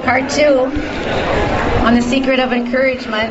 Part 2 on the secret of encouragement.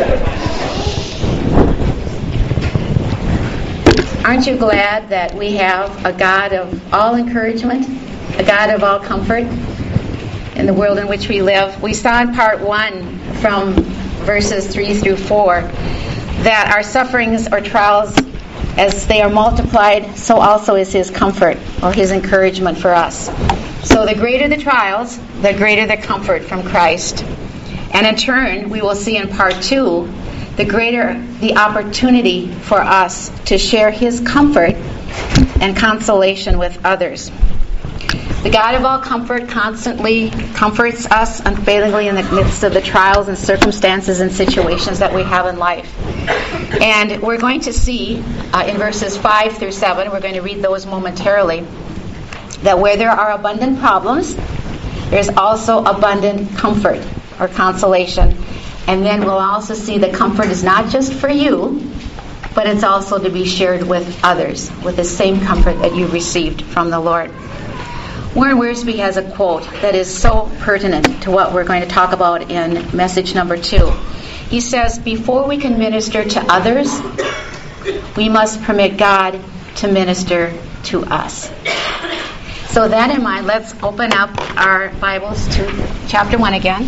Aren't you glad that we have a God of all encouragement, a God of all comfort in the world in which we live? We saw in Part 1 from verses 3 through 4 that our sufferings or trials, as they are multiplied, so also is His comfort or His encouragement for us. So the greater the trials, the greater the comfort from Christ. And in turn, we will see in Part 2, the greater the opportunity for us to share His comfort and consolation with others. The God of all comfort constantly comforts us unfailingly in the midst of the trials and circumstances and situations that we have in life. And we're going to see in verses 5 through 7, we're going to read those momentarily, that where there are abundant problems, there's also abundant comfort or consolation. And then we'll also see that comfort is not just for you, but it's also to be shared with others with the same comfort that you received from the Lord. Warren Wiersbe has a quote that is so pertinent to what we're going to talk about in message number 2. He says, "Before we can minister to others, we must permit God to minister to us." So that in mind, let's open up our Bibles to chapter 1 again.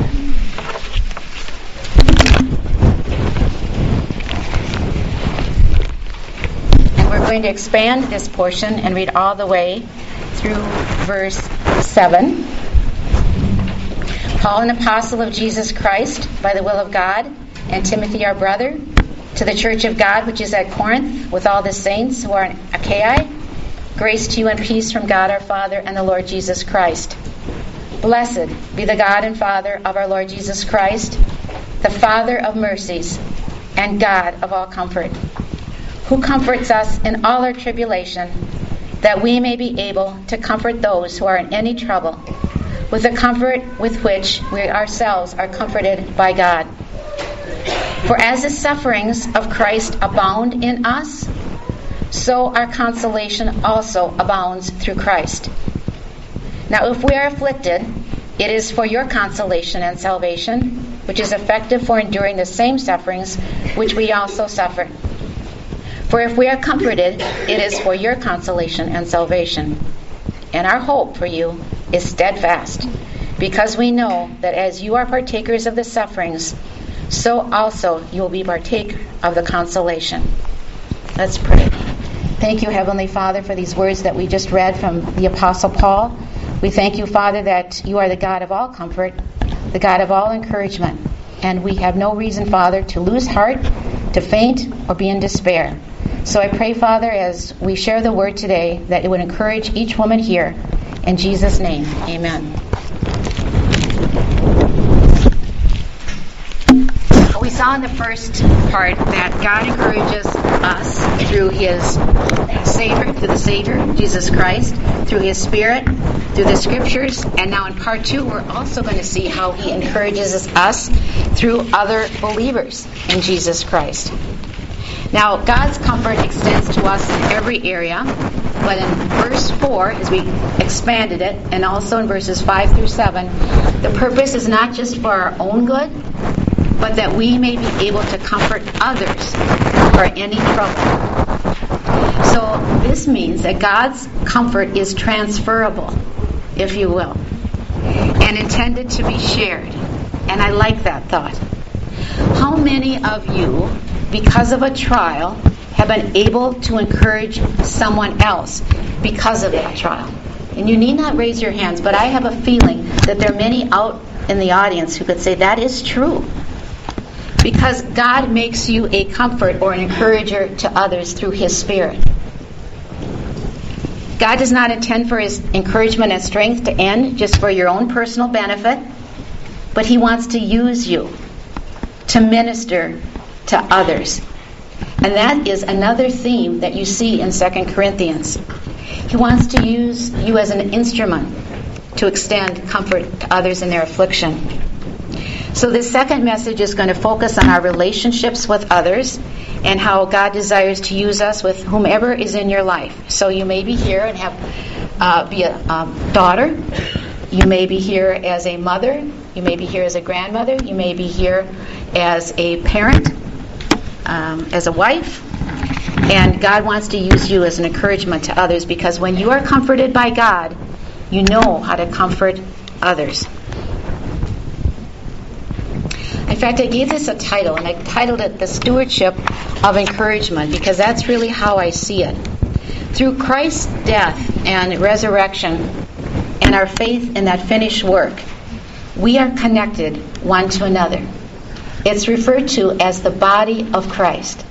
And we're going to expand this portion and read all the way through verse 7. Paul, an apostle of Jesus Christ, by the will of God, and Timothy, our brother, to the church of God which is at Corinth, with all the saints who are in Achaia, grace to you and peace from God our Father and the Lord Jesus Christ. Blessed be the God and Father of our Lord Jesus Christ, the Father of mercies and God of all comfort, who comforts us in all our tribulation, that we may be able to comfort those who are in any trouble, with the comfort with which we ourselves are comforted by God. For as the sufferings of Christ abound in us, so our consolation also abounds through Christ. Now if we are afflicted, it is for your consolation and salvation, which is effective for enduring the same sufferings which we also suffer. For if we are comforted, it is for your consolation and salvation. And our hope for you is steadfast, because we know that as you are partakers of the sufferings, so also you will be partake of the consolation. Let's pray. Thank you, Heavenly Father, for these words that we just read from the Apostle Paul. We thank you, Father, that you are the God of all comfort, the God of all encouragement. And we have no reason, Father, to lose heart, to faint, or be in despair. So I pray, Father, as we share the word today, that it would encourage each woman here. In Jesus' name, amen. We saw in the first part that God encourages us through His Savior, through the Savior, Jesus Christ, through His Spirit, through the Scriptures, and now in part 2 we're also going to see how He encourages us through other believers in Jesus Christ. Now, God's comfort extends to us in every area, but in verse 4, as we expanded it, and also in verses 5 through 7, the purpose is not just for our own good, but that we may be able to comfort others who are in any trouble. So this means that God's comfort is transferable, if you will, and intended to be shared. And I like that thought. How many of you, because of a trial, have been able to encourage someone else because of that trial? And you need not raise your hands, but I have a feeling that there are many out in the audience who could say that is true. Because God makes you a comfort or an encourager to others through His Spirit. God does not intend for His encouragement and strength to end just for your own personal benefit, but He wants to use you to minister to others. And that is another theme that you see in 2 Corinthians. He wants to use you as an instrument to extend comfort to others in their affliction. So this second message is going to focus on our relationships with others and how God desires to use us with whomever is in your life. So you may be here and have be a daughter, You may be here as a mother. You may be here as a grandmother. You may be here as a parent, as a wife. And God wants to use you as an encouragement to others, because when you are comforted by God, you know how to comfort others. In fact, I gave this a title, and I titled it The Stewardship of Encouragement, because that's really how I see it. Through Christ's death and resurrection and our faith in that finished work, we are connected one to another. It's referred to as the body of Christ.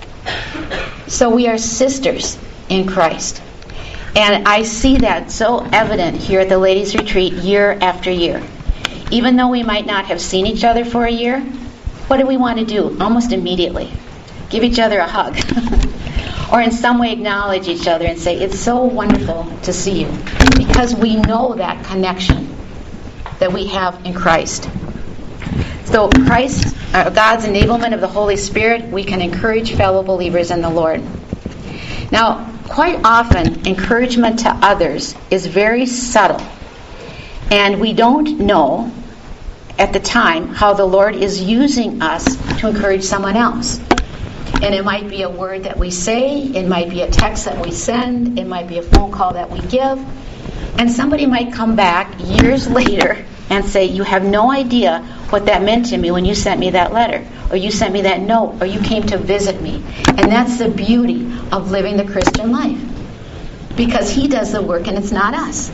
So we are sisters in Christ. And I see that so evident here at the Ladies' Retreat year after year. Even though we might not have seen each other for a year, what do we want to do almost immediately? Give each other a hug. Or in some way acknowledge each other and say, it's so wonderful to see you. Because we know that connection that we have in Christ. So Christ, God's enablement of the Holy Spirit, we can encourage fellow believers in the Lord. Now, quite often, encouragement to others is very subtle. And we don't know at the time how the Lord is using us to encourage someone else. And it might be a word that we say, it might be a text that we send, it might be a phone call that we give. And somebody might come back years later and say, you have no idea what that meant to me when you sent me that letter, or you sent me that note, or you came to visit me. And that's the beauty of living the Christian life. Because He does the work and it's not us.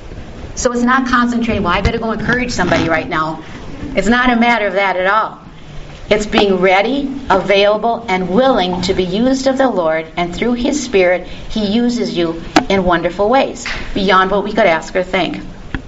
So it's not concentrating, well, I better go encourage somebody right now. It's not a matter of that at all. It's being ready, available, and willing to be used of the Lord, and through His Spirit, He uses you in wonderful ways, beyond what we could ask or think.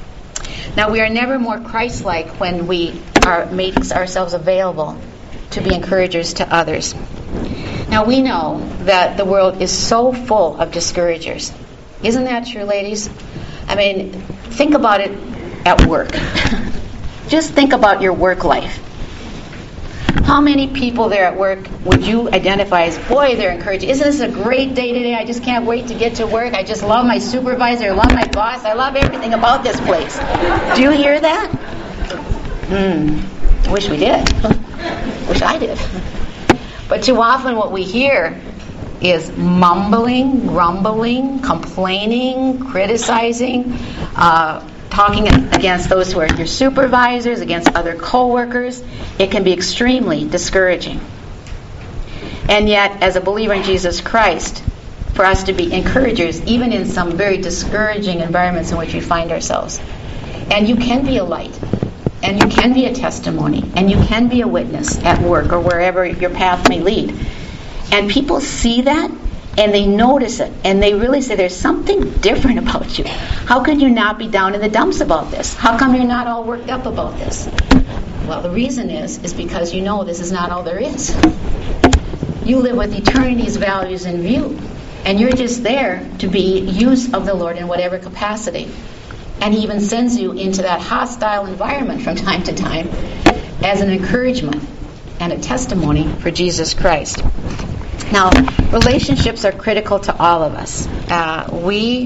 Now, we are never more Christ-like when we make ourselves available to be encouragers to others. Now, we know that the world is so full of discouragers. Isn't that true, ladies? I mean, think about it at work. Just think about your work life. How many people there at work would you identify as, boy, they're encouraging? Isn't this a great day today? I just can't wait to get to work. I just love my supervisor. I love my boss. I love everything about this place. Do you hear that? I wish we did. Wish I did. But too often what we hear is mumbling, grumbling, complaining, criticizing, talking against those who are your supervisors, against other co-workers. It can be extremely discouraging. And yet, as a believer in Jesus Christ, for us to be encouragers, even in some very discouraging environments in which we find ourselves. And you can be a light, and you can be a testimony, and you can be a witness at work or wherever your path may lead. And people see that, and they notice it, and they really say, there's something different about you. How could you not be down in the dumps about this? How come you're not all worked up about this? Well, the reason is because you know this is not all there is. You live with eternity's values in view, and you're just there to be used of the Lord in whatever capacity. And He even sends you into that hostile environment from time to time as an encouragement and a testimony for Jesus Christ. Now, relationships are critical to all of us. We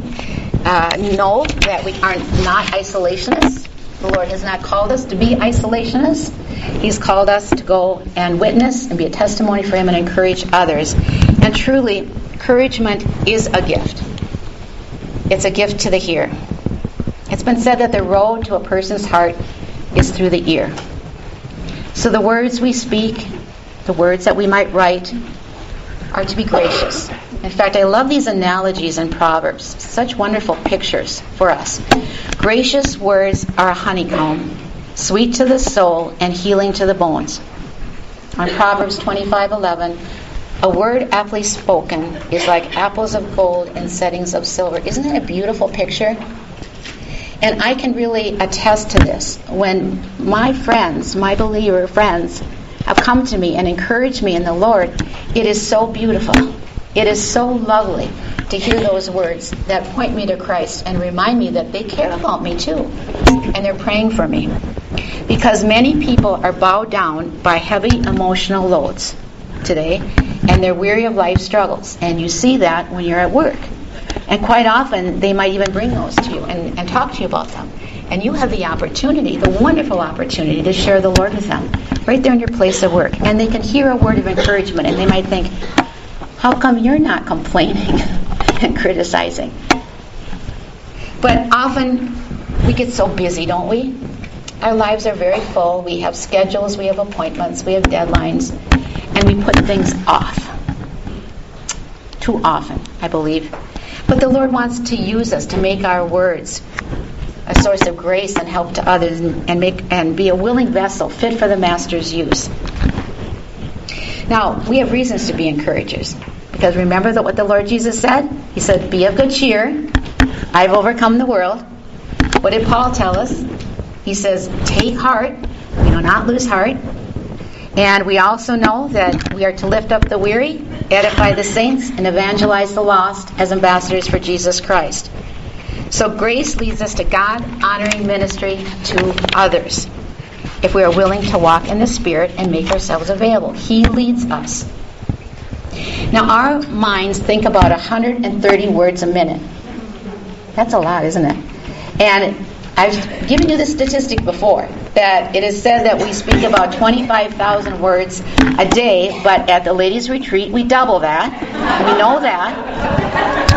know that we are not isolationists. The Lord has not called us to be isolationists. He's called us to go and witness and be a testimony for Him and encourage others. And truly, encouragement is a gift. It's a gift to the hearer. It's been said that the road to a person's heart is through the ear. So the words we speak, the words that we might write, are to be gracious. In fact, I love these analogies in Proverbs. Such wonderful pictures for us. Gracious words are a honeycomb, sweet to the soul and healing to the bones. On Proverbs 25:11, a word aptly spoken is like apples of gold in settings of silver. Isn't that a beautiful picture? And I can really attest to this. When my friends, my believer friends, have come to me and encouraged me in the Lord, it is so beautiful. It is so lovely to hear those words that point me to Christ and remind me that they care about me too. And they're praying for me. Because many people are bowed down by heavy emotional loads today, and they're weary of life struggles. And you see that when you're at work. And quite often, they might even bring those to you and talk to you about them. And you have the opportunity, the wonderful opportunity, to share the Lord with them right there in your place of work. And they can hear a word of encouragement, and they might think, how come you're not complaining and criticizing? But often we get so busy, don't we? Our lives are very full. We have schedules, we have appointments, we have deadlines, and we put things off. Too often, I believe. But the Lord wants to use us to make our words a source of grace and help to others, and be a willing vessel fit for the Master's use. Now, we have reasons to be encouragers, because remember what the Lord Jesus said? He said, be of good cheer. I've overcome the world. What did Paul tell us? He says, take heart. We do not lose heart. And we also know that we are to lift up the weary, edify the saints, and evangelize the lost as ambassadors for Jesus Christ. So grace leads us to God-honoring ministry to others if we are willing to walk in the Spirit and make ourselves available. He leads us. Now, our minds think about 130 words a minute. That's a lot, isn't it? And I've given you the statistic before, that it is said that we speak about 25,000 words a day, but at the ladies' retreat, we double that. We know that.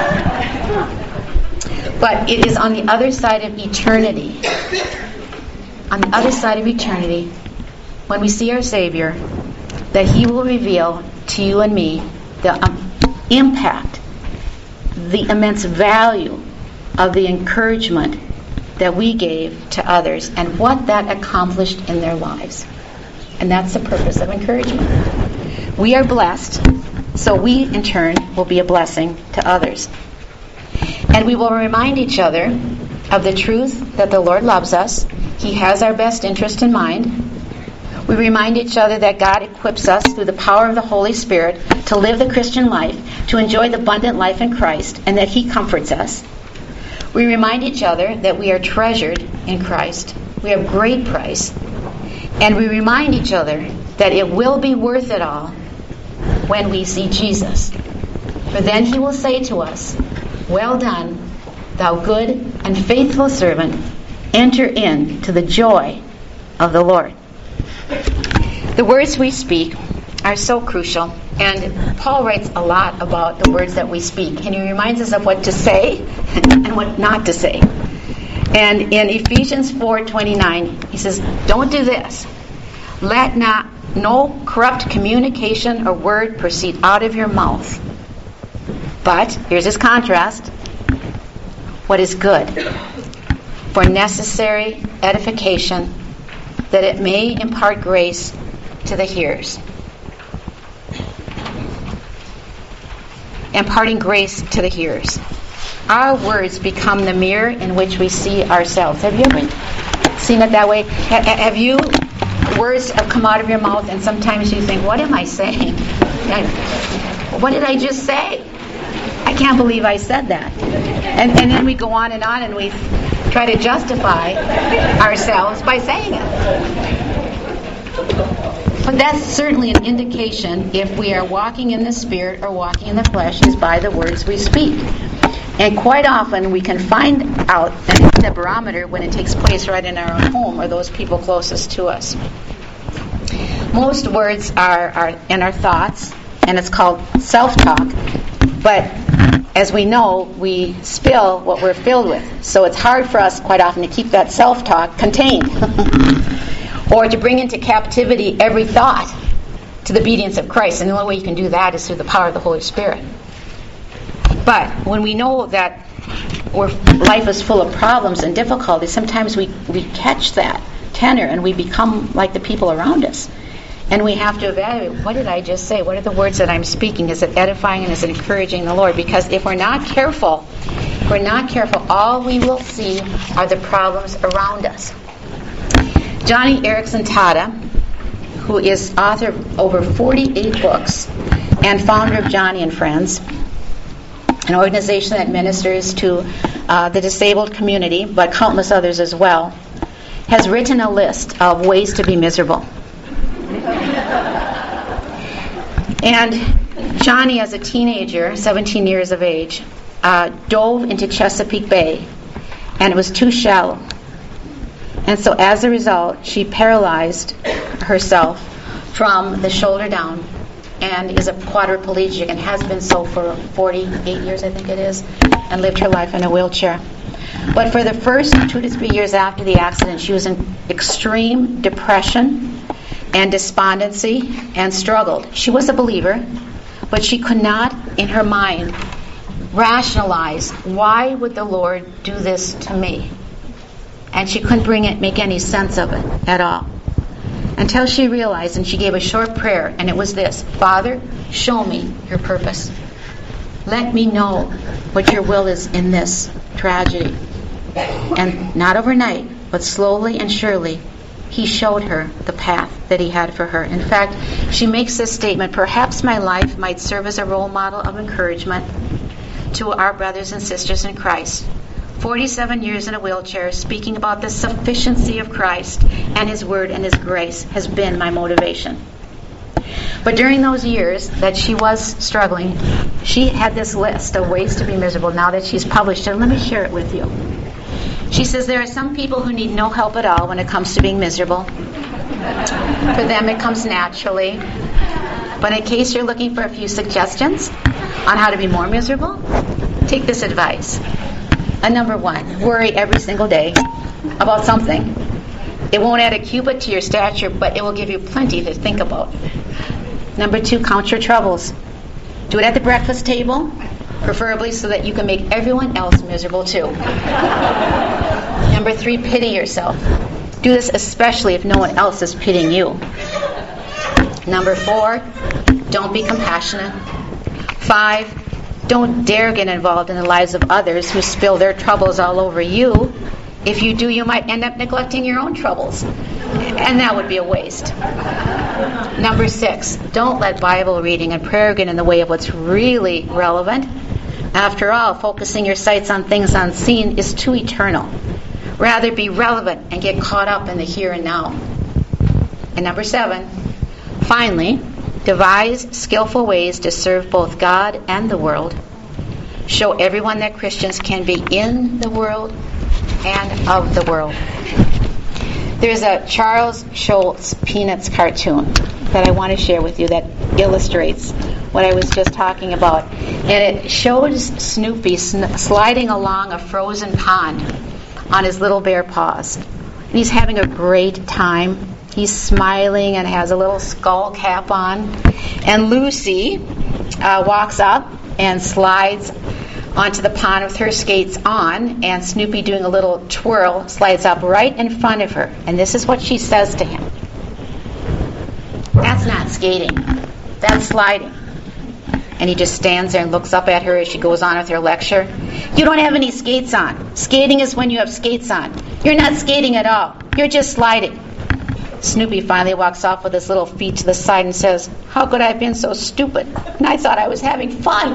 But it is on the other side of eternity. On the other side of eternity, when we see our Savior, that He will reveal to you and me the impact, the immense value of the encouragement that we gave to others and what that accomplished in their lives. And that's the purpose of encouragement. We are blessed, so we in turn will be a blessing to others. And we will remind each other of the truth that the Lord loves us. He has our best interest in mind. We remind each other that God equips us through the power of the Holy Spirit to live the Christian life, to enjoy the abundant life in Christ, and that He comforts us. We remind each other that we are treasured in Christ. We have great price. And we remind each other that it will be worth it all when we see Jesus. For then He will say to us, well done, thou good and faithful servant. Enter into the joy of the Lord. The words we speak are so crucial, and Paul writes a lot about the words that we speak, and he reminds us of what to say and what not to say. And in Ephesians 4:29, he says, don't do this. Let no corrupt communication or word proceed out of your mouth. But, here's his contrast, what is good for necessary edification, that it may impart grace to the hearers. Imparting grace to the hearers. Our words become the mirror in which we see ourselves. Have you ever seen it that way? Have you, words have come out of your mouth and sometimes you think, what am I saying? What did I just say? I can't believe I said that. And then we go on and we try to justify ourselves by saying it. But that's certainly an indication if we are walking in the Spirit or walking in the flesh is by the words we speak. And quite often we can find out the barometer when it takes place right in our own home or those people closest to us. Most words are in our thoughts, and it's called self-talk. But as we know, we spill what we're filled with. So it's hard for us quite often to keep that self-talk contained. Or to bring into captivity every thought to the obedience of Christ. And the only way you can do that is through the power of the Holy Spirit. But when we know that life is full of problems and difficulties, sometimes we catch that tenor and we become like the people around us. And we have to evaluate, what did I just say? What are the words that I'm speaking? Is it edifying and is it encouraging the Lord? Because if we're not careful, all we will see are the problems around us. Johnny Erickson Tada, who is author of over 48 books and founder of Johnny and Friends, an organization that ministers to the disabled community, but countless others as well, has written a list of ways to be miserable. And Johnny, as a teenager, 17 years of age, dove into Chesapeake Bay, and it was too shallow. And so as a result, she paralyzed herself from the shoulder down and is a quadriplegic and has been so for 48 years, I think it is, and lived her life in a wheelchair. But for the first 2 to 3 years after the accident, she was in extreme depression and despondency and struggled. She was a believer, but she could not, in her mind, rationalize, why would the Lord do this to me? And she couldn't make any sense of it at all. Until she realized, and she gave a short prayer, and it was this: Father, show me your purpose. Let me know what your will is in this tragedy. And not overnight, but slowly and surely, he showed her the path that he had for her. In fact, she makes this statement: perhaps my life might serve as a role model of encouragement to our brothers and sisters in Christ. 47 years in a wheelchair, speaking about the sufficiency of Christ and His Word and His grace has been my motivation. But during those years that she was struggling, she had this list of ways to be miserable. Now that she's published it, let me share it with you. She says there are some people who need no help at all when it comes to being miserable. For them it comes naturally. But in case you're looking for a few suggestions on how to be more miserable, take this advice. Number 1, worry every single day about something. It won't add a cubit to your stature, but it will give you plenty to think about. Number 2, count your troubles. Do it at the breakfast table, preferably so that you can make everyone else miserable too. Number 3, pity yourself. Do this especially if no one else is pitying you. Number 4, don't be compassionate. 5, don't dare get involved in the lives of others who spill their troubles all over you. If you do, you might end up neglecting your own troubles, and that would be a waste. Number 6, don't let Bible reading and prayer get in the way of what's really relevant. After all, focusing your sights on things unseen is too eternal. Rather be relevant and get caught up in the here and now. And number 7, finally, devise skillful ways to serve both God and the world. Show everyone that Christians can be in the world and of the world. There's a Charles Schulz Peanuts cartoon that I want to share with you that illustrates what I was just talking about. And it shows Snoopy sliding along a frozen pond on his little bare paws. And he's having a great time. He's smiling and has a little skull cap on. And Lucy walks up and slides onto the pond with her skates on, and Snoopy, doing a little twirl, slides up right in front of her. And this is what she says to him: "That's not skating, that's sliding." And he just stands there and looks up at her as she goes on with her lecture. "You don't have any skates on. Skating is when you have skates on. You're not skating at all. You're just sliding." Snoopy finally walks off with his little feet to the side and says, "How could I have been so stupid? And I thought I was having fun."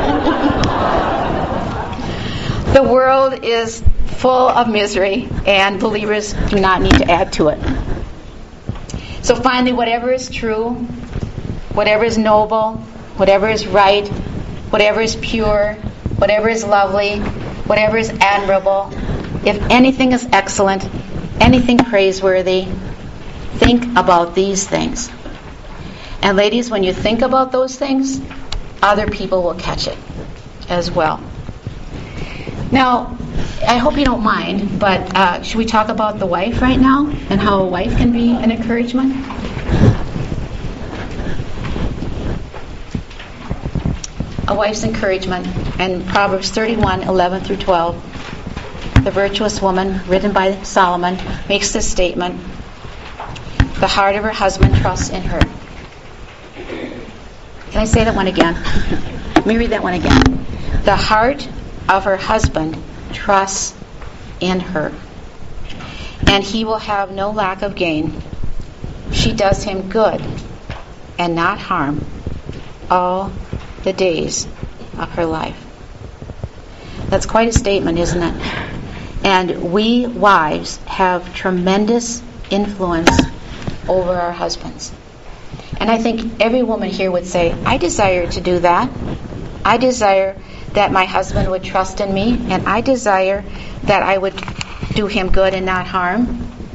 The world is full of misery, and believers do not need to add to it. So finally, whatever is true, whatever is noble, whatever is right, whatever is pure, whatever is lovely, whatever is admirable, if anything is excellent, anything praiseworthy, think about these things. And ladies, when you think about those things, other people will catch it as well. Now, I hope you don't mind, but should we talk about the wife right now and how a wife can be an encouragement? A wife's encouragement. And Proverbs 31:11 through 12, the virtuous woman, written by Solomon, makes this statement: "The heart of her husband trusts in her." Can I say that one again? Let me read that one again. "The heart of her husband trusts in her, and he will have no lack of gain. She does him good and not harm all the days of her life." That's quite a statement, isn't it? And we wives have tremendous influence over our husbands. And I think every woman here would say, "I desire to do that. I desire that my husband would trust in me, and I desire that I would do him good and not harm."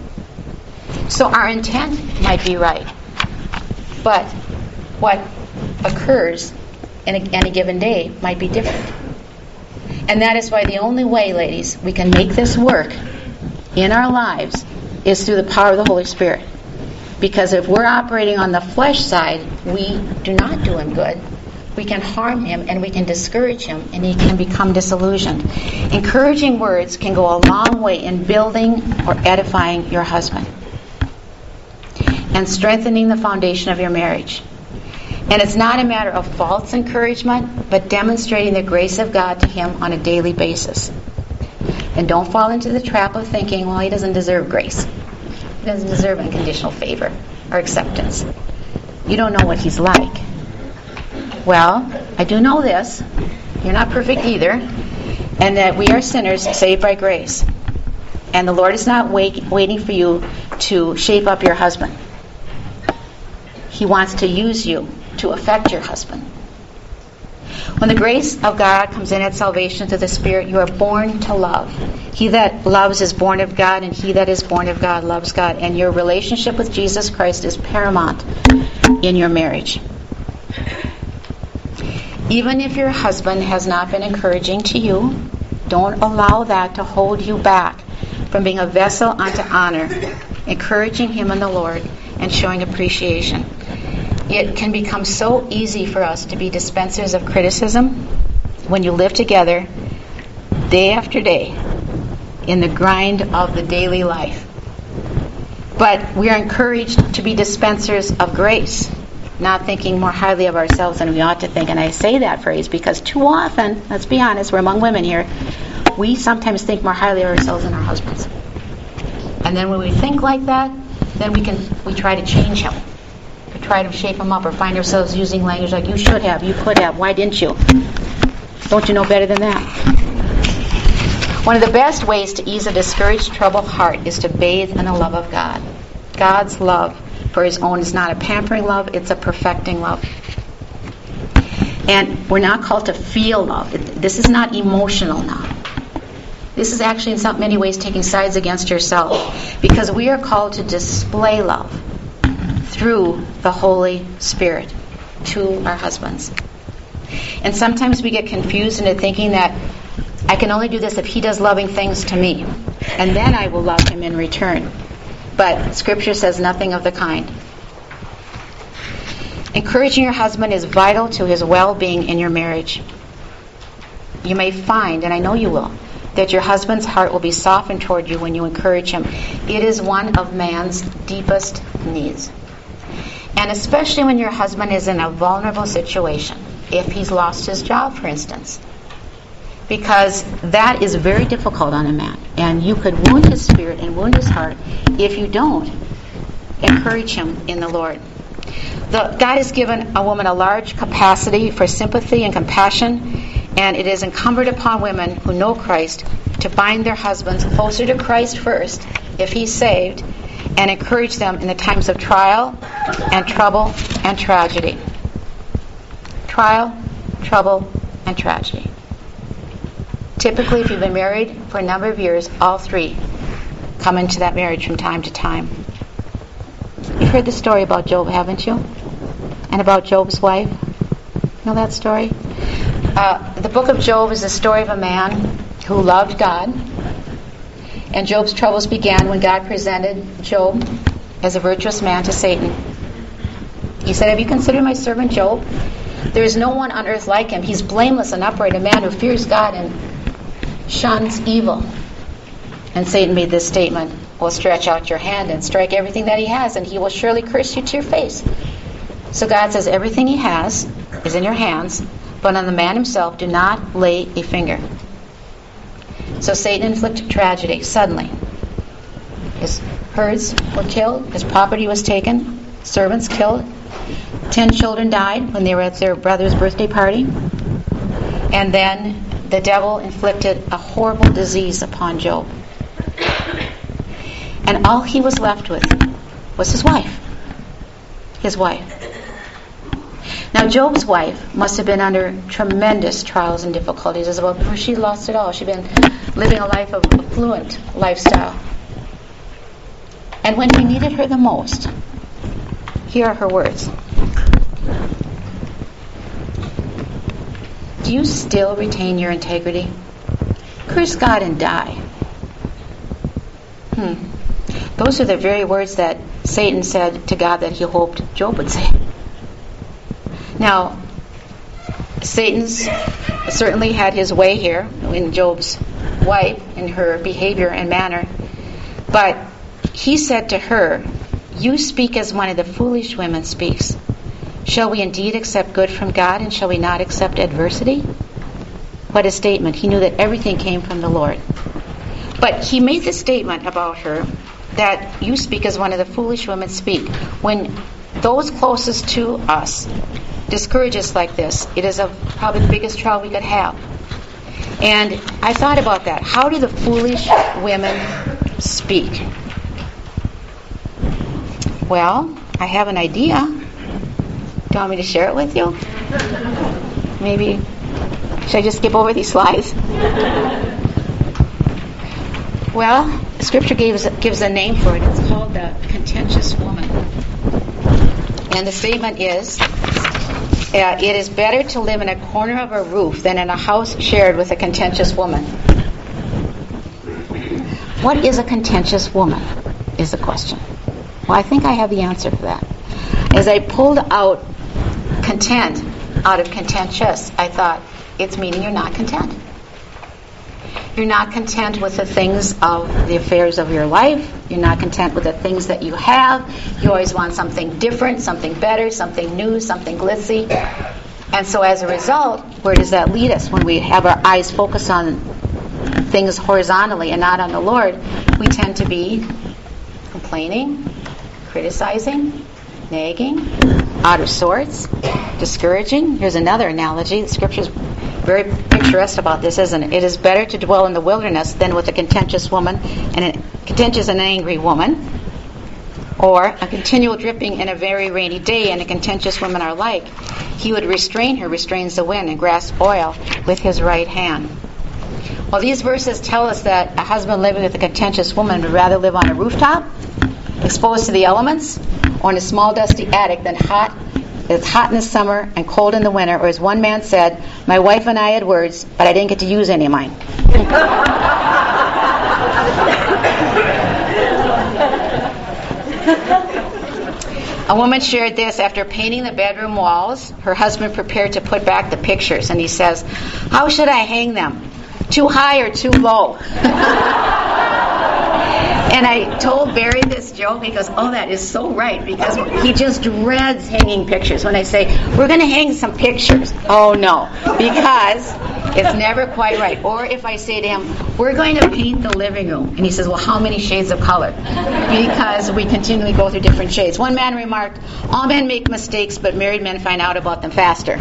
So our intent might be right, but what occurs in any given day might be different. And that is why the only way, ladies, we can make this work in our lives is through the power of the Holy Spirit. Because if we're operating on the flesh side, we do not do him good. We can harm him and we can discourage him, and he can become disillusioned. Encouraging words can go a long way in building or edifying your husband and strengthening the foundation of your marriage. And it's not a matter of false encouragement, but demonstrating the grace of God to him on a daily basis. And don't fall into the trap of thinking, well, he doesn't deserve grace. He doesn't deserve unconditional favor or acceptance. You don't know what he's like. Well, I do know this. You're not perfect either. And that we are sinners saved by grace. And the Lord is not waiting for you to shape up your husband. He wants to use you to affect your husband. When the grace of God comes in at salvation through the Spirit, you are born to love. He that loves is born of God, and he that is born of God loves God. And your relationship with Jesus Christ is paramount in your marriage. Even if your husband has not been encouraging to you, don't allow that to hold you back from being a vessel unto honor, encouraging him in the Lord and showing appreciation. It can become so easy for us to be dispensers of criticism when you live together day after day in the grind of the daily life. But we are encouraged to be dispensers of grace, not thinking more highly of ourselves than we ought to think. And I say that phrase because too often, let's be honest, we're among women here, we sometimes think more highly of ourselves than our husbands. And then when we think like that, then we try to change him. We try to shape him up or find ourselves using language like, you should have, you could have, why didn't you? Don't you know better than that? One of the best ways to ease a discouraged, troubled heart is to bathe in the love of God. God's love for his own is not a pampering love, it's a perfecting love. And we're not called to feel love. This is not emotional now. This is actually in so many ways taking sides against yourself, because we are called to display love through the Holy Spirit to our husbands. And sometimes we get confused into thinking that I can only do this if he does loving things to me, and then I will love him in return. But Scripture says nothing of the kind. Encouraging your husband is vital to his well-being in your marriage. You may find, and I know you will, that your husband's heart will be softened toward you when you encourage him. It is one of man's deepest needs. And especially when your husband is in a vulnerable situation, if he's lost his job, for instance. Because that is very difficult on a man. And you could wound his spirit and wound his heart if you don't encourage him in the Lord. God has given a woman a large capacity for sympathy and compassion, and it is incumbent upon women who know Christ to bind their husbands closer to Christ first, if he's saved, and encourage them in the times of trial and trouble and tragedy. Trial, trouble, and tragedy. Typically, if you've been married for a number of years, all three come into that marriage from time to time. You've heard the story about Job, haven't you? And about Job's wife? Know that story? The book of Job is the story of a man who loved God. And Job's troubles began when God presented Job as a virtuous man to Satan. He said, "Have you considered my servant Job? There is no one on earth like him. He's blameless and upright, a man who fears God and shuns evil." And Satan made this statement, "Well, stretch out your hand and strike everything that he has, and he will surely curse you to your face." So God says, everything he has is in your hands, but on the man himself do not lay a finger. So Satan inflicted tragedy suddenly. His herds were killed, his property was taken, servants killed, 10 children died when they were at their brother's birthday party, and then the devil inflicted a horrible disease upon Job. And all he was left with was his wife. His wife. Now Job's wife must have been under tremendous trials and difficulties as well, because she lost it all. She'd been living a life of affluent lifestyle. And when he needed her the most, here are her words. Do you still retain your integrity? Curse God and die. Those are the very words that Satan said to God that he hoped Job would say. Now, Satan certainly had his way here in Job's wife, in her behavior and manner. But he said to her, you speak as one of the foolish women speaks. Shall we indeed accept good from God, and shall we not accept adversity? What a statement. He knew that everything came from the Lord. But he made the statement about her that you speak as one of the foolish women speak. When those closest to us discourage us like this, it is probably the biggest trial we could have. And I thought about that. How do the foolish women speak? Well, I have an idea. Do you want me to share it with you? Maybe. Should I just skip over these slides? Well, Scripture gives a name for it. It's called the contentious woman. And the statement is, it is better to live in a corner of a roof than in a house shared with a contentious woman. What is a contentious woman, is the question. Well, I think I have the answer for that. As I pulled out content out of contentious, I thought, it's meaning you're not content. You're not content with the things of the affairs of your life. You're not content with the things that you have. You always want something different, something better, something new, something glitzy. And so as a result, where does that lead us? When we have our eyes focused on things horizontally and not on the Lord, we tend to be complaining, criticizing, nagging, out of sorts, discouraging. Here's another analogy. The Scripture's very picturesque about this, isn't it? It is better to dwell in the wilderness than with a contentious woman, and a contentious and angry woman, or a continual dripping in a very rainy day, and a contentious woman are like. He would restrain her, restrains the wind, and grasp oil with his right hand. Well, these verses tell us that a husband living with a contentious woman would rather live on a rooftop, exposed to the elements, or in a small dusty attic than it's hot in the summer and cold in the winter, or as one man said, my wife and I had words, but I didn't get to use any of mine. A woman shared this after painting the bedroom walls. Her husband prepared to put back the pictures, and he says, how should I hang them? Too high or too low? And I told Barry this joke. He goes, oh, that is so right, because he just dreads hanging pictures. When I say, we're going to hang some pictures, oh no, because it's never quite right. Or if I say to him, we're going to paint the living room, and he says, well, how many shades of color? Because we continually go through different shades. One man remarked, all men make mistakes, but married men find out about them faster.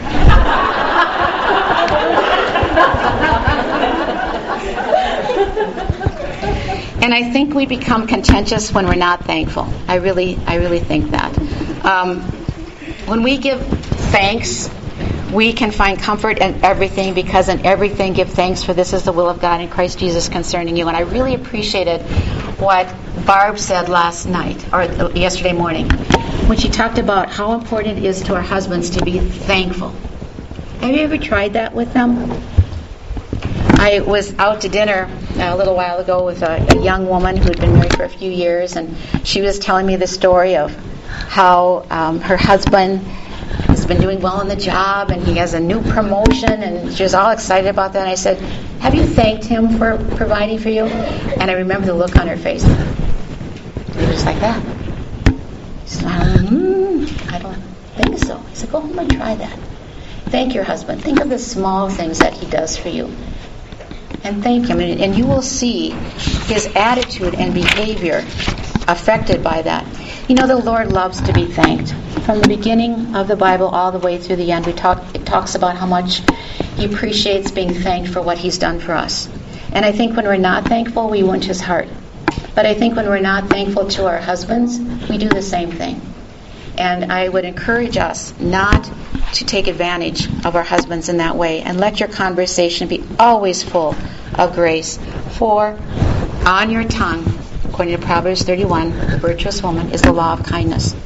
And I think we become contentious when we're not thankful. I really think that. When we give thanks, we can find comfort in everything, because in everything give thanks, for this is the will of God in Christ Jesus concerning you. And I really appreciated what Barb said last night, or yesterday morning, when she talked about how important it is to our husbands to be thankful. Have you ever tried that with them? I was out to dinner a little while ago with a young woman who had been married for a few years, and she was telling me the story of how her husband has been doing well in the job, and he has a new promotion, and she was all excited about that. And I said, have you thanked him for providing for you? And I remember the look on her face. It was like that. She said, I don't think so. I said, go home and try that. Thank your husband. Think of the small things that he does for you. And thank him. And you will see his attitude and behavior affected by that. You know, the Lord loves to be thanked. From the beginning of the Bible all the way through the end, it talks about how much he appreciates being thanked for what he's done for us. And I think when we're not thankful, we wound his heart. But I think when we're not thankful to our husbands, we do the same thing. And I would encourage us not to take advantage of our husbands in that way, and let your conversation be always full of grace. For on your tongue according to Proverbs 31, the virtuous woman is the law of kindness.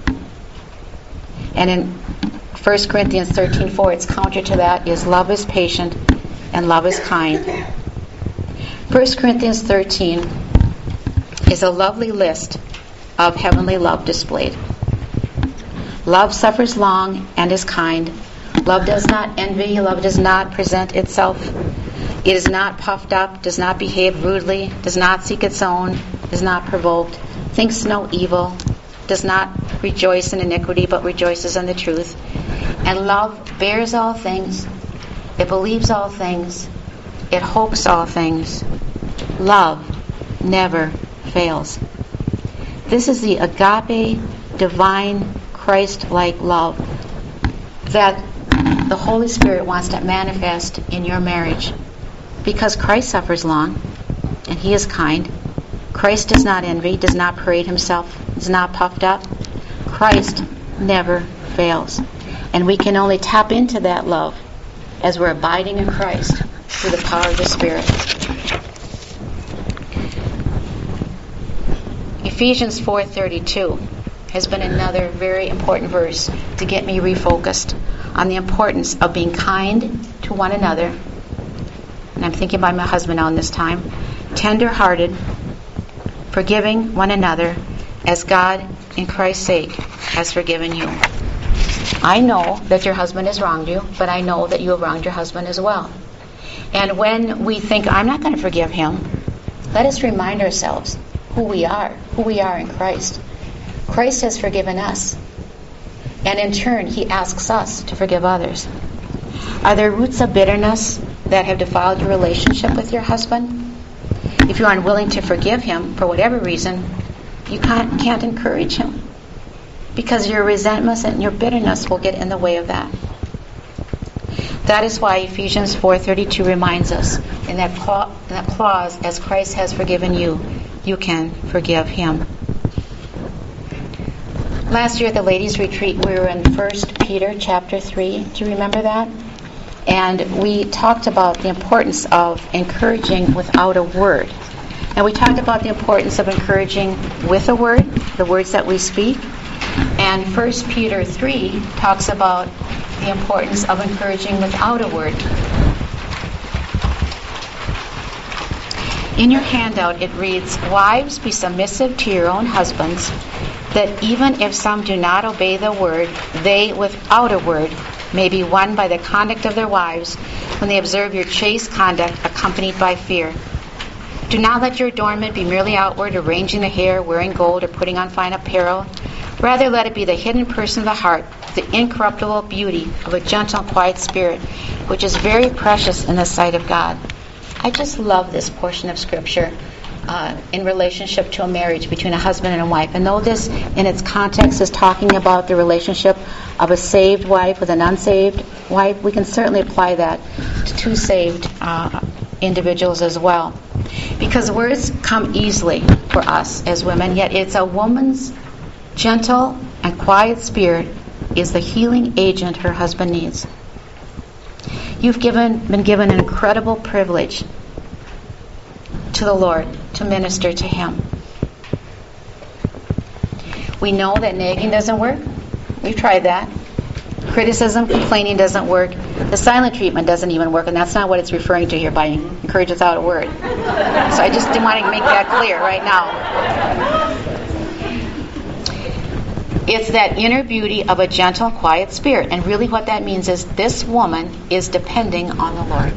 And in 1 Corinthians 13:4, its counter to that is love is patient and love is kind. 1 Corinthians 13 is a lovely list of heavenly love displayed. Love suffers long and is kind. Love does not envy. Love does not present itself. It is not puffed up, does not behave rudely, does not seek its own, is not provoked, thinks no evil, does not rejoice in iniquity, but rejoices in the truth. And love bears all things. It believes all things. It hopes all things. Love never fails. This is the agape, divine, Christ-like love that the Holy Spirit wants to manifest in your marriage. Because Christ suffers long, and He is kind. Christ does not envy, does not parade Himself, is not puffed up. Christ never fails. And we can only tap into that love as we're abiding in Christ through the power of the Spirit. Ephesians 4:32 has been another very important verse to get me refocused on the importance of being kind to one another. And I'm thinking about my husband now in this time. Tender-hearted, forgiving one another as God, in Christ's sake, has forgiven you. I know that your husband has wronged you, but I know that you have wronged your husband as well. And when we think, I'm not going to forgive him, let us remind ourselves who we are in Christ. Christ has forgiven us. And in turn, He asks us to forgive others. Are there roots of bitterness that have defiled your relationship with your husband? If you are unwilling to forgive him for whatever reason, you can't encourage him, because your resentment and your bitterness will get in the way of that. That is why Ephesians 4:32 reminds us in that clause, as Christ has forgiven you, you can forgive him. Last year at the ladies' retreat, we were in 1 Peter chapter 3. Do you remember that? And we talked about the importance of encouraging without a word. And we talked about the importance of encouraging with a word, the words that we speak. And 1 Peter 3 talks about the importance of encouraging without a word. In your handout it reads, "Wives, be submissive to your own husbands, that even if some do not obey the word, they without a word may be won by the conduct of their wives when they observe your chaste conduct accompanied by fear. Do not let your adornment be merely outward, arranging the hair, wearing gold, or putting on fine apparel. Rather, let it be the hidden person of the heart, the incorruptible beauty of a gentle, quiet spirit, which is very precious in the sight of God." I just love this portion of Scripture in relationship to a marriage between a husband and a wife. And though this, in its context, is talking about the relationship of a saved wife with an unsaved wife, we can certainly apply that to two saved individuals as well. Because words come easily for us as women, yet it's a woman's gentle and quiet spirit is the healing agent her husband needs. You've been given an incredible privilege to the Lord to minister to Him. We know that nagging doesn't work. We've tried that. Criticism, complaining doesn't work. The silent treatment doesn't even work, and that's not what it's referring to here by encourage without a word. So I just want to make that clear right now. It's that inner beauty of a gentle, quiet spirit. And really what that means is this woman is depending on the Lord.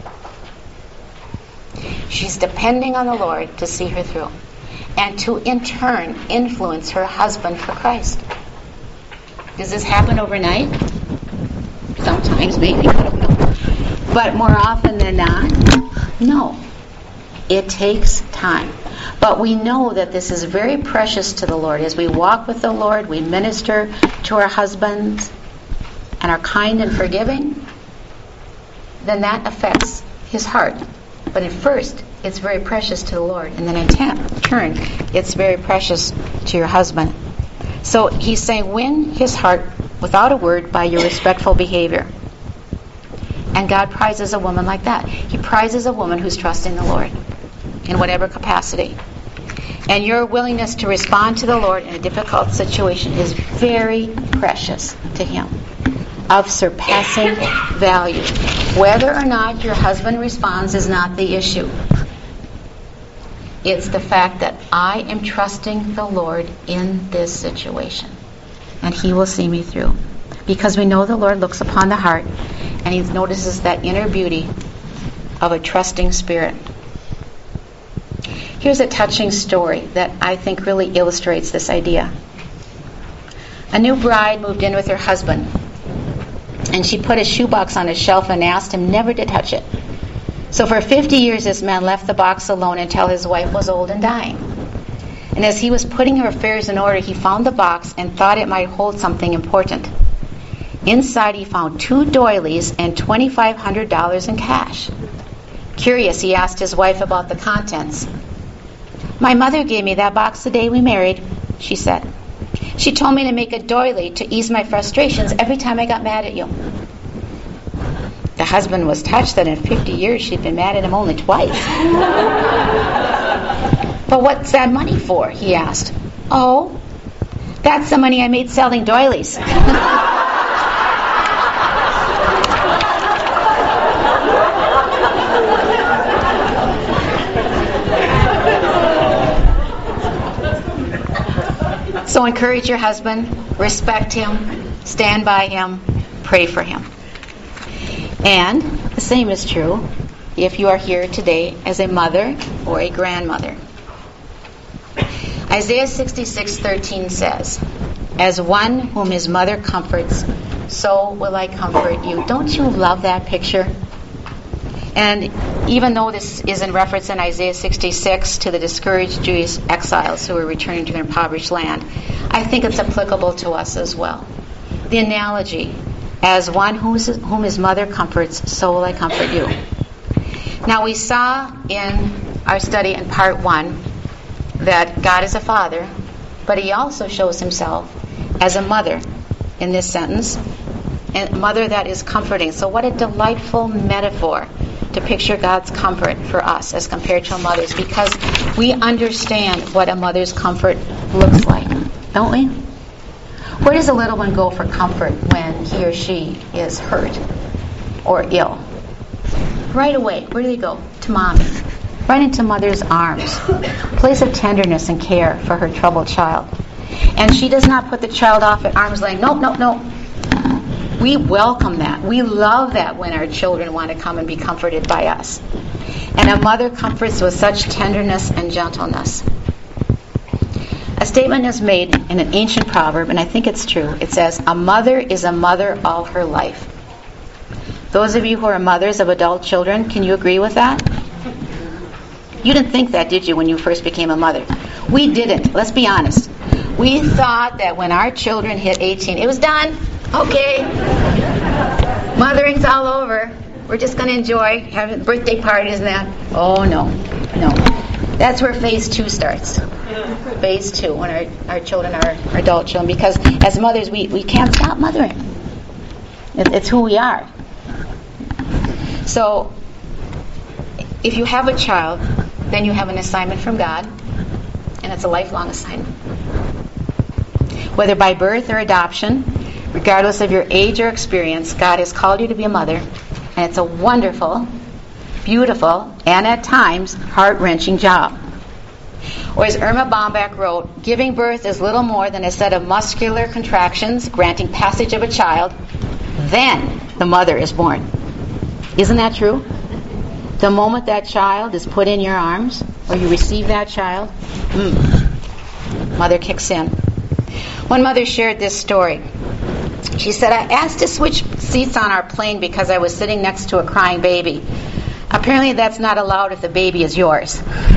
She's depending on the Lord to see her through. And to, in turn, influence her husband for Christ. Does this happen overnight? Sometimes, maybe. I don't know. But more often than not, no. It takes time. But we know that this is very precious to the Lord. As we walk with the Lord, we minister to our husbands and are kind and forgiving, then that affects his heart. But at first, it's very precious to the Lord. And then in turn, it's very precious to your husband. So he's saying, win his heart without a word by your respectful behavior. And God prizes a woman like that. He prizes a woman who's trusting the Lord in whatever capacity. And your willingness to respond to the Lord in a difficult situation is very precious to Him, of surpassing value. Whether or not your husband responds is not the issue. It's the fact that I am trusting the Lord in this situation, and He will see me through. Because we know the Lord looks upon the heart, and He notices that inner beauty of a trusting spirit. Here's a touching story that I think really illustrates this idea. A new bride moved in with her husband, and she put a shoebox on a shelf and asked him never to touch it. So for 50 years, this man left the box alone until his wife was old and dying. And as he was putting her affairs in order, he found the box and thought it might hold something important. Inside, he found 2 doilies and $2,500 in cash. Curious, he asked his wife about the contents. "My mother gave me that box the day we married," she said. "She told me to make a doily to ease my frustrations every time I got mad at you." The husband was touched that in 50 years she'd been mad at him only twice. "But what's that money for?" he asked. "Oh, that's the money I made selling doilies." So encourage your husband, respect him, stand by him, pray for him. And the same is true if you are here today as a mother or a grandmother. Isaiah 66:13 says, "As one whom his mother comforts, so will I comfort you." Don't you love that picture? And even though this is in reference in Isaiah 66 to the discouraged Jewish exiles who were returning to their impoverished land, I think it's applicable to us as well. The analogy, as one whom his mother comforts, so will I comfort you. Now we saw in our study in part 1 that God is a father, but He also shows Himself as a mother in this sentence, and a mother that is comforting. So what a delightful metaphor to picture God's comfort for us as compared to a mother's, because we understand what a mother's comfort looks like, don't we? Where does a little one go for comfort when he or she is hurt or ill? Right away, where do they go? To mommy. Right into mother's arms. Place of tenderness and care for her troubled child. And she does not put the child off at arm's length. No, no, no. We welcome that. We love that when our children want to come and be comforted by us. And a mother comforts with such tenderness and gentleness. A statement is made in an ancient proverb, and I think it's true. It says, "A mother is a mother all her life." Those of you who are mothers of adult children, can you agree with that? You didn't think that, did you, when you first became a mother? We didn't. Let's be honest. We thought that when our children hit 18, it was done. Okay. Mothering's all over. We're just going to enjoy having birthday parties and that. Oh, no. No. That's where phase 2 starts. Phase 2, when our children are adult children. Because as mothers, we can't stop mothering. It's who we are. So, if you have a child, then you have an assignment from God, and it's a lifelong assignment. Whether by birth or adoption, regardless of your age or experience, God has called you to be a mother, and it's a wonderful, beautiful, and at times heart-wrenching job. Or as Irma Bombeck wrote, "Giving birth is little more than a set of muscular contractions granting passage of a child. Then the mother is born." Isn't that true? The moment that child is put in your arms, or you receive that child, mother kicks in. One mother shared this story. She said, "I asked to switch seats on our plane because I was sitting next to a crying baby. Apparently that's not allowed if the baby is yours."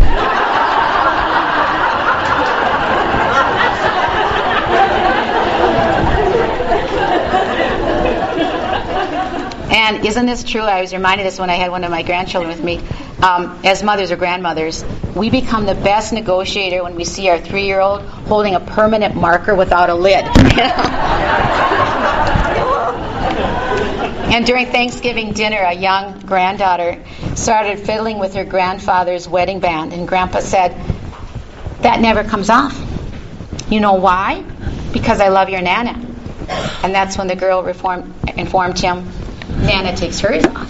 And isn't this true? I was reminded of this when I had one of my grandchildren with me. As mothers or grandmothers, we become the best negotiator when we see our 3-year-old holding a permanent marker without a lid. And during Thanksgiving dinner, a young granddaughter started fiddling with her grandfather's wedding band, and Grandpa said, that never comes off. You know why? Because I love your Nana. And that's when the girl informed him, Nana takes hers off.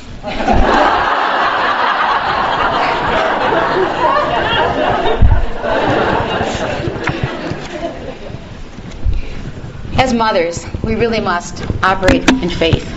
As mothers, we really must operate in faith.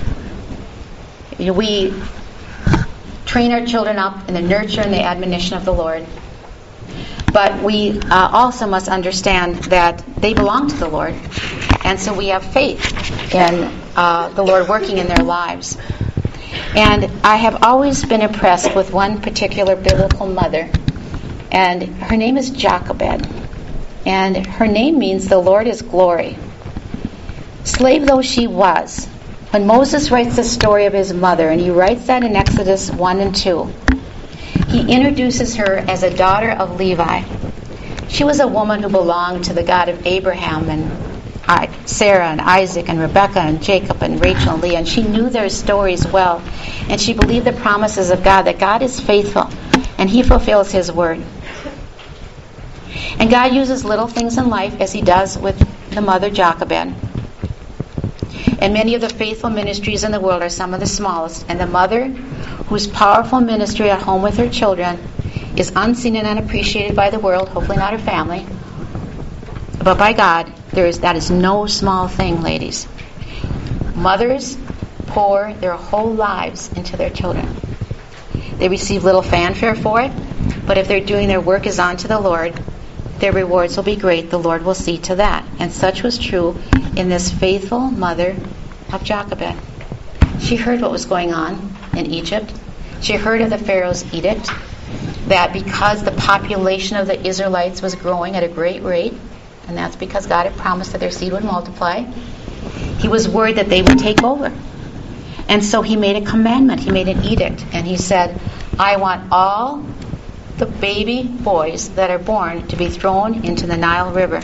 We train our children up in the nurture and the admonition of the Lord. But we also must understand that they belong to the Lord. And so we have faith in the Lord working in their lives. And I have always been impressed with one particular biblical mother. And her name is Jochebed. And her name means the Lord is glory. Slave though she was, when Moses writes the story of his mother, and he writes that in Exodus 1 and 2, he introduces her as a daughter of Levi. She was a woman who belonged to the God of Abraham and Sarah and Isaac and Rebekah and Jacob and Rachel and Leah, and she knew their stories well. And she believed the promises of God, that God is faithful and He fulfills His word. And God uses little things in life, as He does with the mother Jochebed. And many of the faithful ministries in the world are some of the smallest. And the mother, whose powerful ministry at home with her children is unseen and unappreciated by the world, hopefully not her family, but by God, that is no small thing, ladies. Mothers pour their whole lives into their children. They receive little fanfare for it, but if they're doing their work as unto the Lord, their rewards will be great. The Lord will see to that. And such was true in this faithful mother of Jochebed. She heard what was going on in Egypt. She heard of the Pharaoh's edict, that because the population of the Israelites was growing at a great rate, and that's because God had promised that their seed would multiply, He was worried that they would take over. And so He made a commandment. He made an edict. And He said, I want all the baby boys that are born to be thrown into the Nile River.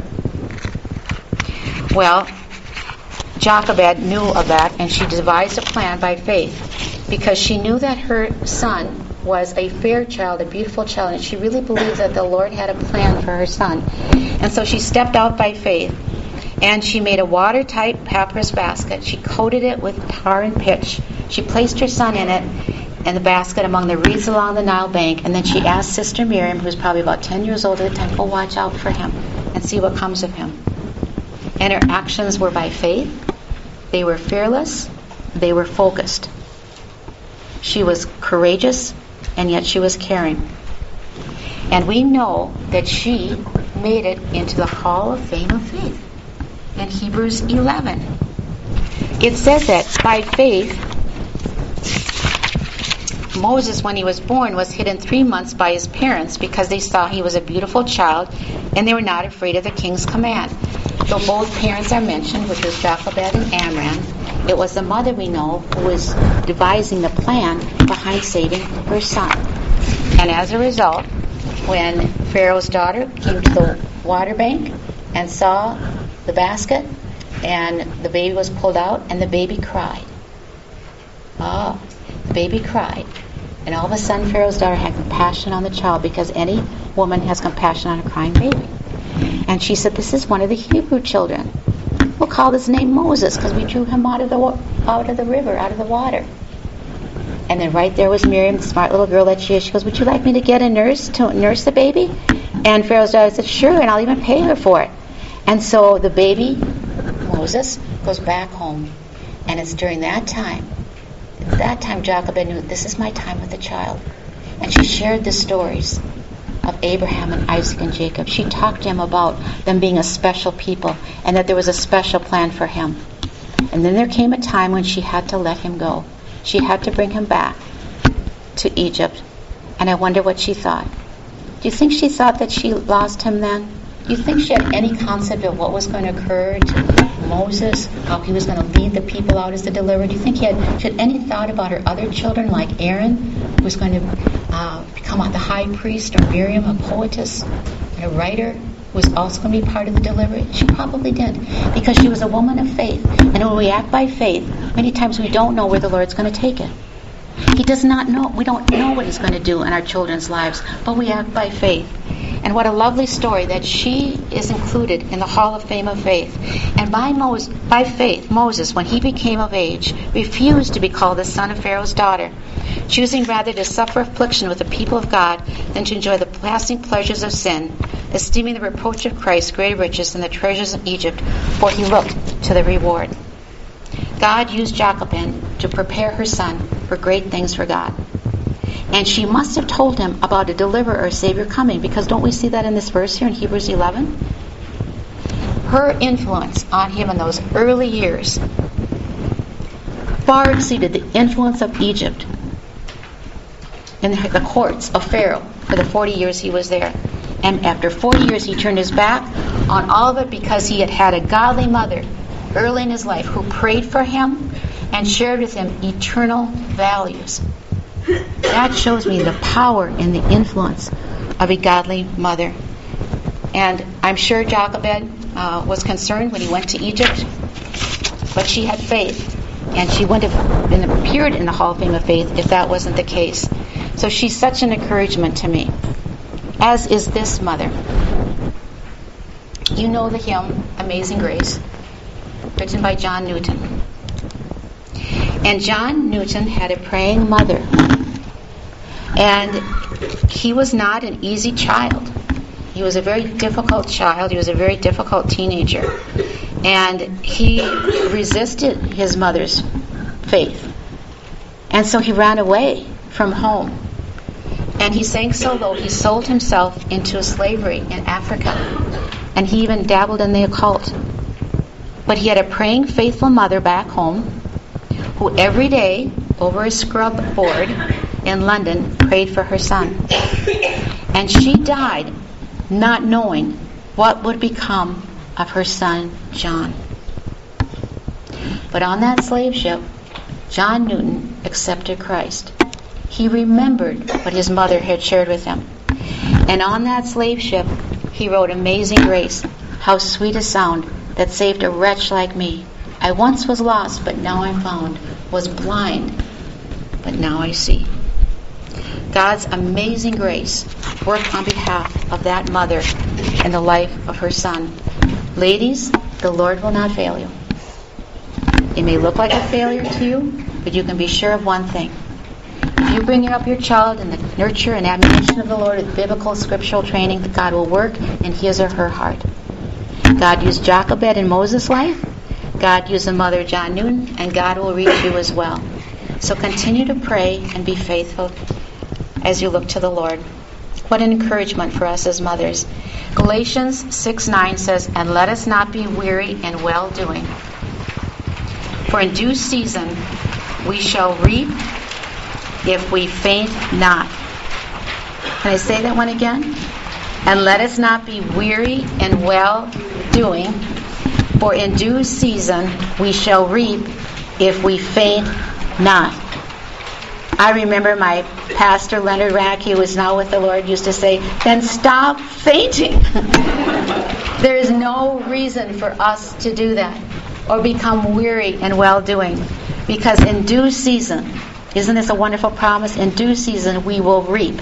Well, Jochebed knew of that, and she devised a plan by faith, because she knew that her son was a fair child, a beautiful child, and she really believed that the Lord had a plan for her son. And so she stepped out by faith, and she made a watertight papyrus basket. She coated it with tar and pitch. She placed her son in it, and the basket among the reeds along the Nile bank, and then she asked Sister Miriam, who was probably about 10 years old at the time, go watch out for him and see what comes of him. And her actions were by faith. They were fearless. They were focused. She was courageous, and yet she was caring. And we know that she made it into the Hall of Fame of Faith in Hebrews 11. It says that by faith, Moses, when he was born, was hidden 3 months by his parents because they saw he was a beautiful child, and they were not afraid of the king's command. Though both parents are mentioned, which was Jochebed and Amram, it was the mother, we know, who was devising the plan behind saving her son. And as a result, when Pharaoh's daughter came to the water bank and saw the basket, and the baby was pulled out, and the baby cried. The baby cried. And all of a sudden, Pharaoh's daughter had compassion on the child, because any woman has compassion on a crying baby. And she said, this is one of the Hebrew children. We'll call his name Moses, because we drew him out of the river, out of the water. And then right there was Miriam, the smart little girl that she is. She goes, would you like me to get a nurse to nurse the baby? And Pharaoh's daughter said, sure, and I'll even pay her for it. And so the baby, Moses, goes back home. And it's during that time Jochebed knew, this is my time with the child. And she shared the stories of Abraham and Isaac and Jacob. She talked to him about them being a special people, and that there was a special plan for him. And then there came a time when she had to let him go. She had to bring him back to Egypt. And I wonder what she thought. Do you think she thought that she lost him then? Do you think she had any concept of what was going to occur to Moses, how he was going to lead the people out as the deliverer? Do you think she had any thought about her other children, like Aaron, who was going to become the high priest, or Miriam, a poetess and a writer, who was also going to be part of the delivery? She probably did, because she was a woman of faith. And when we act by faith, many times we don't know where the Lord's going to take it. He does not know. We don't know what He's going to do in our children's lives, but we act by faith. And what a lovely story that she is included in the Hall of Fame of Faith. And by faith, Moses, when he became of age, refused to be called the son of Pharaoh's daughter, choosing rather to suffer affliction with the people of God than to enjoy the passing pleasures of sin, esteeming the reproach of Christ greater riches than the treasures of Egypt, for he looked to the reward. God used Jochebed to prepare her son for great things for God. And she must have told him about a deliverer or savior coming, because don't we see that in this verse here in Hebrews 11? Her influence on him in those early years far exceeded the influence of Egypt in the courts of Pharaoh for the 40 years he was there. And after 40 years he turned his back on all of it because he had had a godly mother early in his life who prayed for him and shared with him eternal values. That shows me the power and the influence of a godly mother. And I'm sure Jochebed was concerned when he went to Egypt, but she had faith, and she wouldn't have appeared in the Hall of Fame of Faith if that wasn't the case. So she's such an encouragement to me, as is this mother. You know the hymn, Amazing Grace, written by John Newton. And John Newton had a praying mother. And he was not an easy child. He was a very difficult child. He was a very difficult teenager. And he resisted his mother's faith. And so he ran away from home. And he sank so low, he sold himself into slavery in Africa. And he even dabbled in the occult. But he had a praying, faithful mother back home who every day, over a scrub board in London, prayed for her son. And she died not knowing what would become of her son, John. But on that slave ship, John Newton accepted Christ. He remembered what his mother had shared with him. And on that slave ship, he wrote Amazing Grace, how sweet a sound that saved a wretch like me. I once was lost, but now I'm found, was blind, but now I see. God's amazing grace worked on behalf of that mother in the life of her son. Ladies, the Lord will not fail you. It may look like a failure to you, but you can be sure of one thing. If you bring up your child in the nurture and admonition of the Lord with biblical scriptural training, that God will work in his or her heart. God used Jochebed in Moses' life. God used the mother John Newton, and God will reach you as well. So continue to pray and be faithful as you look to the Lord. What an encouragement for us as mothers. Galatians 6:9 says, "And let us not be weary in well-doing. For in due season we shall reap if we faint not." Can I say that one again? "And let us not be weary in well-doing, for in due season we shall reap if we faint not." I remember my pastor, Leonard Rack, who is now with the Lord, used to say, "Then stop fainting." There is no reason for us to do that or become weary in well-doing, because in due season, isn't this a wonderful promise? In due season we will reap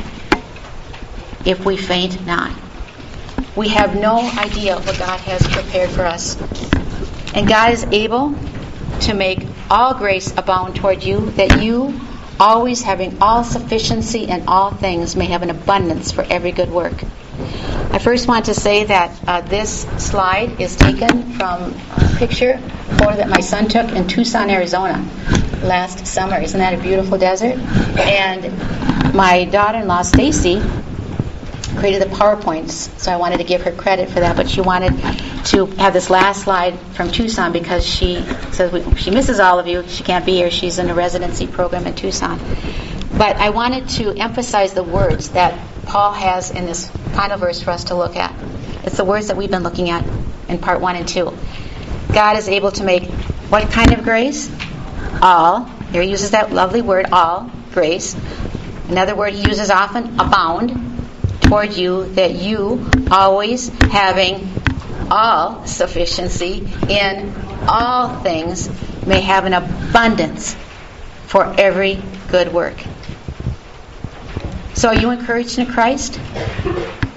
if we faint not. We have no idea what God has prepared for us. And God is able to make all grace abound toward you, that you, always having all sufficiency in all things, may have an abundance for every good work. I first want to say that this slide is taken from a photo that my son took in Tucson, Arizona last summer. Isn't that a beautiful desert? And my daughter-in-law, Stacy, created the PowerPoints, so I wanted to give her credit for that, but she wanted to have this last slide from Tucson because she says she misses all of you. She can't be here. She's in a residency program in Tucson. But I wanted to emphasize the words that Paul has in this final verse for us to look at. It's the words that we've been looking at in part 1 and 2. God is able to make what kind of grace? All. Here he uses that lovely word, all, grace. Another word he uses often, abound, toward you, that you, always having all sufficiency in all things, may have an abundance for every good work. So are you encouraged in Christ?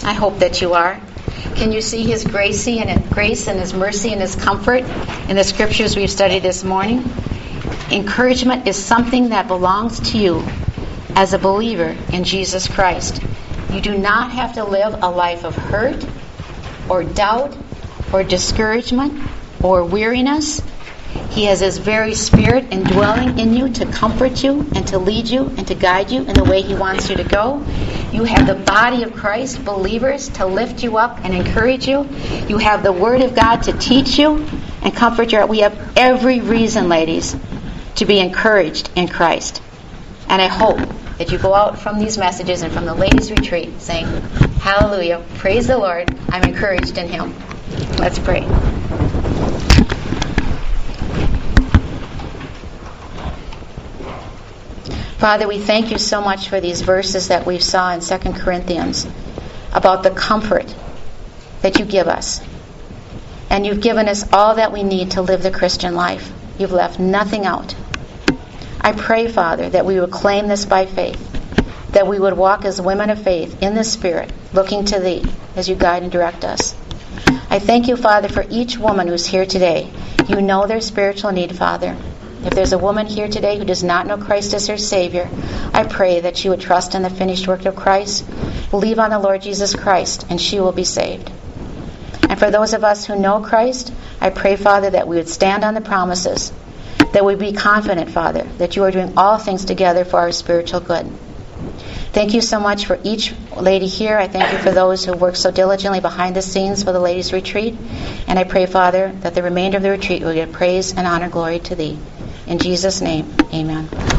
I hope that you are. Can you see His grace and His mercy and His comfort in the scriptures we've studied this morning? Encouragement is something that belongs to you as a believer in Jesus Christ. You do not have to live a life of hurt or doubt or discouragement or weariness. He has His very Spirit indwelling in you to comfort you and to lead you and to guide you in the way He wants you to go. You have the body of Christ, believers, to lift you up and encourage you. You have the Word of God to teach you and comfort you. We have every reason, ladies, to be encouraged in Christ. And I hope that you go out from these messages and from the ladies' retreat saying, hallelujah, praise the Lord, I'm encouraged in Him. Let's pray. Father, we thank you so much for these verses that we saw in 2 Corinthians about the comfort that you give us. And you've given us all that we need to live the Christian life. You've left nothing out. I pray, Father, that we would claim this by faith, that we would walk as women of faith in the Spirit, looking to Thee as you guide and direct us. I thank you, Father, for each woman who's here today. You know their spiritual need, Father. If there's a woman here today who does not know Christ as her Savior, I pray that she would trust in the finished work of Christ, believe on the Lord Jesus Christ, and she will be saved. And for those of us who know Christ, I pray, Father, that we would stand on the promises, that we be confident, Father, that you are doing all things together for our spiritual good. Thank you so much for each lady here. I thank you for those who work so diligently behind the scenes for the ladies' retreat. And I pray, Father, that the remainder of the retreat will give praise and honor, glory to Thee. In Jesus' name, amen.